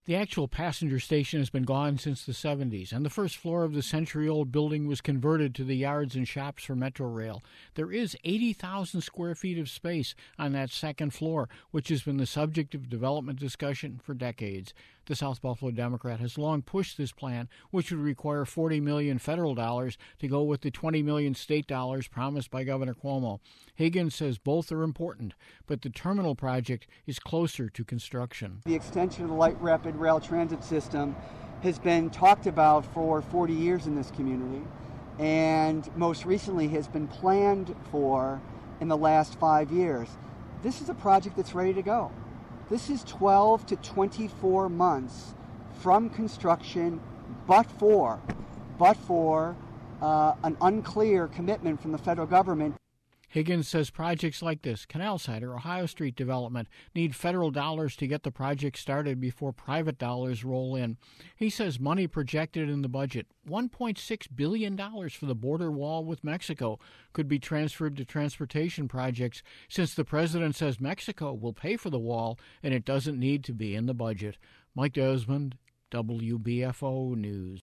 The actual passenger station has been gone since the 70s, and the first floor of the century-old building was converted to the yards and shops for Metrorail. There is 80,000 square feet of space on that second floor, which has been the subject of development discussion for decades. The South Buffalo Democrat has long pushed this plan, which would require $40 million federal dollars to go with the $20 million state dollars promised by Governor Cuomo. Higgins says both are important, but the terminal project is closer to construction. The extension of the light rapid rail transit system has been talked about for 40 years in this community, and most recently has been planned for in the last 5 years. This is a project that's ready to go. This is 12 to 24 months from construction, but for an unclear commitment from the federal government. Higgins says projects like this, Canal Side or Ohio Street development, need federal dollars to get the project started before private dollars roll in. He says money projected in the budget, $1.6 billion for the border wall with Mexico, could be transferred to transportation projects since the president says Mexico will pay for the wall and it doesn't need to be in the budget. Mike Desmond, WBFO News.